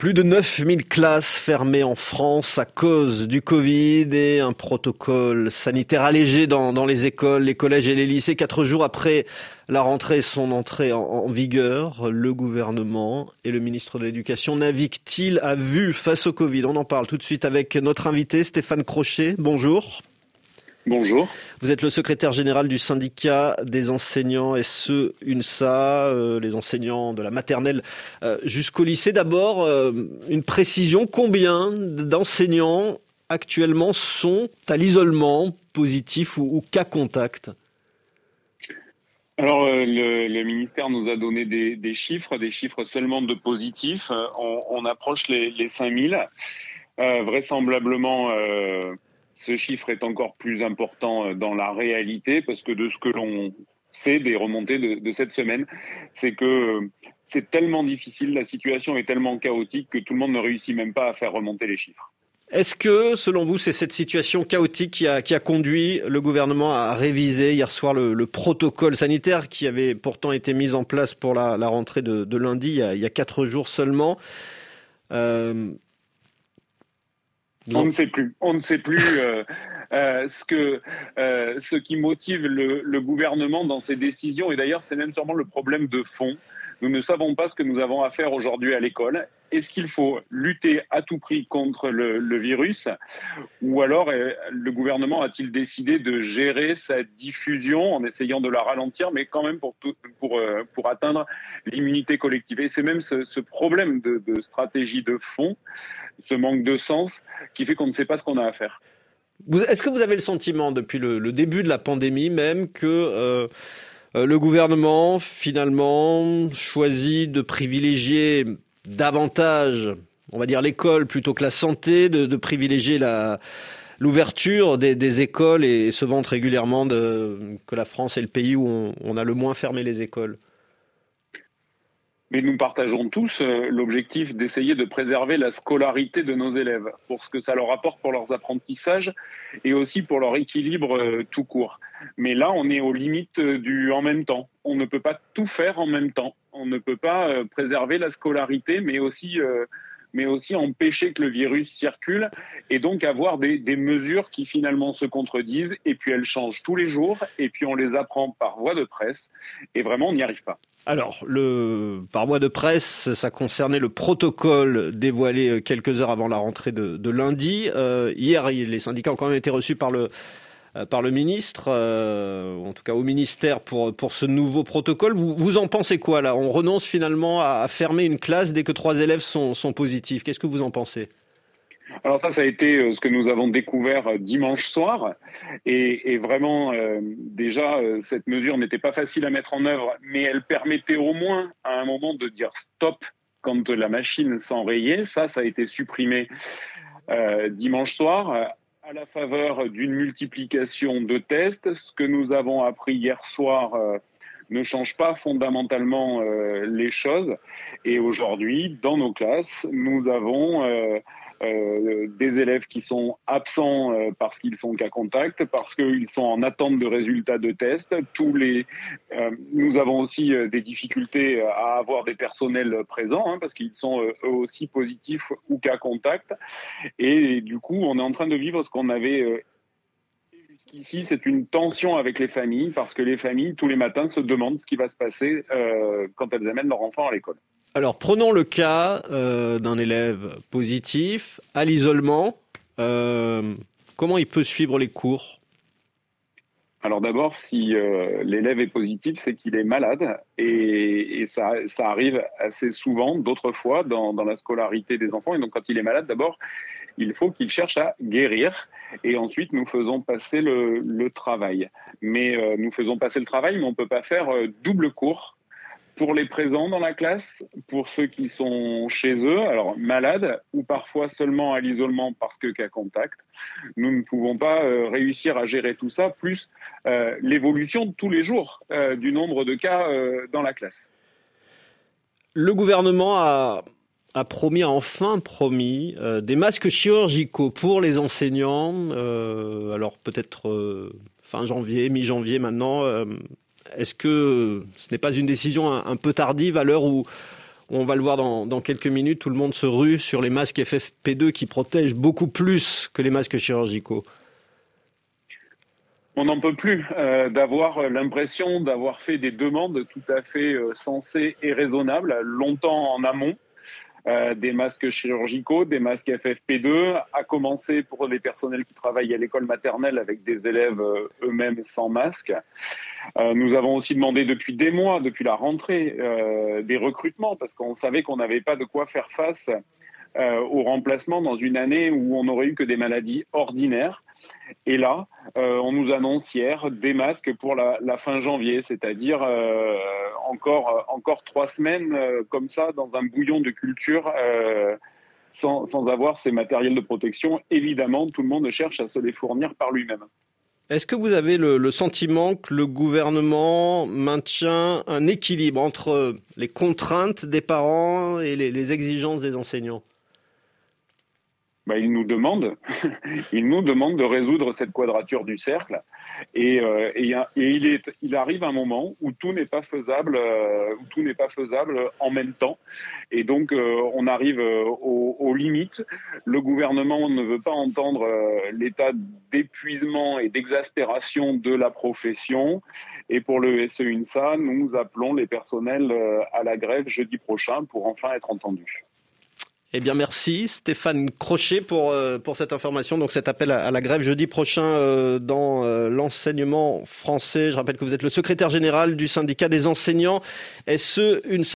Plus de 9000 classes fermées en France à cause du Covid et un protocole sanitaire allégé dans les écoles, les collèges et les lycées. 4 jours après la rentrée, son entrée en vigueur, le gouvernement et le ministre de l'Éducation naviguent-ils à vue face au Covid? On en parle tout de suite avec notre invité Stéphane Crochet. Bonjour. Bonjour. Vous êtes le secrétaire général du syndicat des enseignants SE UNSA, les enseignants de la maternelle jusqu'au lycée. D'abord, une précision, combien d'enseignants actuellement sont à l'isolement positif ou cas contact? Alors, le ministère nous a donné des chiffres seulement de positifs. On approche les 5000. Vraisemblablement, ce chiffre est encore plus important dans la réalité parce que de ce que l'on sait des remontées de cette semaine, c'est que c'est tellement difficile, la situation est tellement chaotique que tout le monde ne réussit même pas à faire remonter les chiffres. Est-ce que, selon vous, c'est cette situation chaotique qui a conduit le gouvernement à réviser hier soir le protocole sanitaire qui avait pourtant été mis en place pour la rentrée de lundi, il y a 4 jours seulement? On ne sait plus ce qui motive le gouvernement dans ses décisions. Et d'ailleurs, c'est même sûrement le problème de fond. Nous ne savons pas ce que nous avons à faire aujourd'hui à l'école. Est-ce qu'il faut lutter à tout prix contre le virus? Ou alors, le gouvernement a-t-il décidé de gérer sa diffusion en essayant de la ralentir, mais quand même pour atteindre l'immunité collective? Et c'est même ce problème de stratégie de fond, ce manque de sens, qui fait qu'on ne sait pas ce qu'on a à faire. Est-ce que vous avez le sentiment, depuis le début de la pandémie même, que le gouvernement, finalement, choisit de privilégier davantage, on va dire, l'école plutôt que la santé, de privilégier l'ouverture des écoles et se vante régulièrement que la France est le pays où on a le moins fermé les écoles? Mais nous partageons tous l'objectif d'essayer de préserver la scolarité de nos élèves pour ce que ça leur apporte pour leurs apprentissages et aussi pour leur équilibre tout court. Mais là, on est aux limites du en même temps. On ne peut pas tout faire en même temps. On ne peut pas préserver la scolarité, mais aussi empêcher que le virus circule et donc avoir des mesures qui finalement se contredisent et puis elles changent tous les jours et puis on les apprend par voie de presse et vraiment on n'y arrive pas. Alors, par voie de presse, ça concernait le protocole dévoilé quelques heures avant la rentrée de lundi. Hier, les syndicats ont quand même été reçus par le ministre, en tout cas au ministère, pour ce nouveau protocole. Vous en pensez quoi là? On renonce finalement à fermer une classe dès que 3 élèves sont positifs. Qu'est-ce que vous en pensez? Alors ça a été ce que nous avons découvert dimanche soir et vraiment déjà cette mesure n'était pas facile à mettre en œuvre, mais elle permettait au moins à un moment de dire stop quand la machine s'enrayait. Ça a été supprimé dimanche soir à la faveur d'une multiplication de tests. Ce que nous avons appris hier soir ne change pas fondamentalement les choses et aujourd'hui dans nos classes nous avons des élèves qui sont absents parce qu'ils sont cas contact, parce qu'ils sont en attente de résultats de tests. Nous avons aussi des difficultés à avoir des personnels présents parce qu'ils sont eux aussi positifs ou cas contact. Et du coup, on est en train de vivre ce qu'on avait jusqu'ici, c'est une tension avec les familles parce que les familles, tous les matins, se demandent ce qui va se passer quand elles amènent leur enfant à l'école. Alors, prenons le cas d'un élève positif à l'isolement. Comment il peut suivre les cours? Alors d'abord, si l'élève est positif, c'est qu'il est malade et ça arrive assez souvent, d'autres fois, dans la scolarité des enfants. Et donc quand il est malade, d'abord, il faut qu'il cherche à guérir et ensuite nous faisons passer le travail. Mais nous faisons passer le travail, mais on ne peut pas faire double cours. Pour les présents dans la classe, pour ceux qui sont chez eux, alors malades ou parfois seulement à l'isolement parce que cas contact, nous ne pouvons pas réussir à gérer tout ça, plus l'évolution de tous les jours du nombre de cas dans la classe. Le gouvernement a enfin promis des masques chirurgicaux pour les enseignants, alors peut-être fin janvier, mi-janvier maintenant. Est-ce que ce n'est pas une décision un peu tardive à l'heure où On va le voir dans quelques minutes, tout le monde se rue sur les masques FFP2 qui protègent beaucoup plus que les masques chirurgicaux. On n'en peut plus d'avoir l'impression d'avoir fait des demandes tout à fait sensées et raisonnables longtemps en amont. Des masques chirurgicaux, des masques FFP2, à commencer pour les personnels qui travaillent à l'école maternelle avec des élèves eux-mêmes sans masque. Nous avons aussi demandé depuis des mois, depuis la rentrée, des recrutements parce qu'on savait qu'on n'avait pas de quoi faire face au remplacement dans une année où on n'aurait eu que des maladies ordinaires. Et là, on nous annonce hier des masques pour la fin janvier, c'est-à-dire encore 3 semaines comme ça dans un bouillon de culture sans avoir ces matériels de protection. Évidemment, tout le monde cherche à se les fournir par lui-même. Est-ce que vous avez le sentiment que le gouvernement maintient un équilibre entre les contraintes des parents et les exigences des enseignants ? Il nous demande de résoudre cette quadrature du cercle. Et il arrive un moment où tout n'est pas faisable, en même temps. Et donc, on arrive aux limites. Le gouvernement ne veut pas entendre l'état d'épuisement et d'exaspération de la profession. Et pour le SEUNSA, nous appelons les personnels à la grève jeudi prochain pour enfin être entendus. Eh bien, merci Stéphane Crochet pour cette information. Donc, cet appel à la grève jeudi prochain dans l'enseignement français. Je rappelle que vous êtes le secrétaire général du syndicat des enseignants SEUNSA.